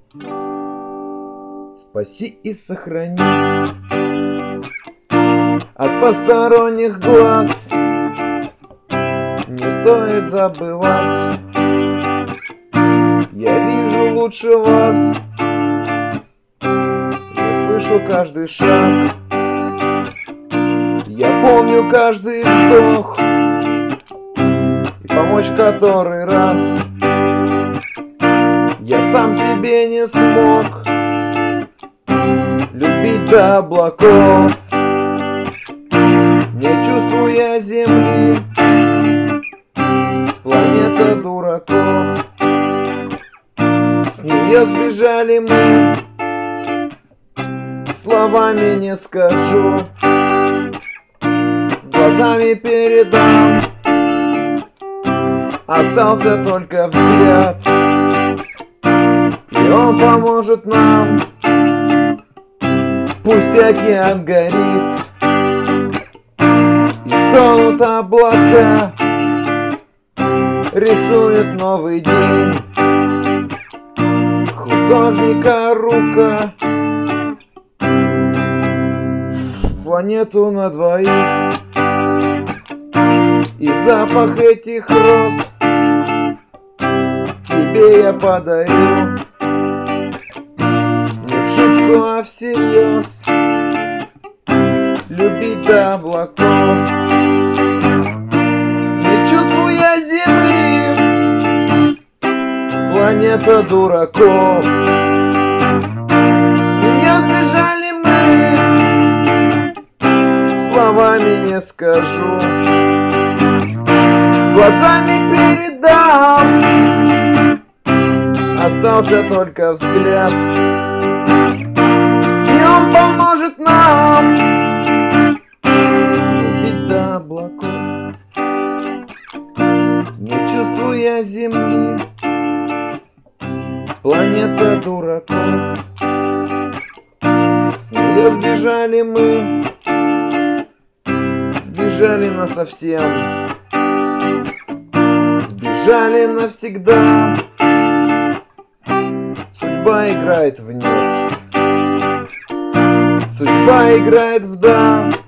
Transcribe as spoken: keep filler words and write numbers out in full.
Спаси и сохрани от посторонних глаз. Не стоит забывать, я вижу лучше вас. Я слышу каждый шаг, я помню каждый вздох. И помочь в который раз я сам себе не смог. Любить до облаков, не чувствуя земли. Планета дураков, с нее сбежали мы. Словами не скажу, глазами передам. Остался только взгляд, и он поможет нам. Пусть океан горит и стонут облака, рисует новый день художника рука. Планету на двоих и запах этих роз тебе я подарю. Не в шутку, а всерьез. Любить до облаков, не чувствуя земли. Планета дураков, с нее сбежали мы. Словами не скажу, глазами передам. Остался только взгляд, и он поможет нам. Любить до облаков, не чувствуя земли. Планета дураков, с нее сбежали мы. Сбежали насовсем, сбежали навсегда. Судьба играет в нет, судьба играет в да.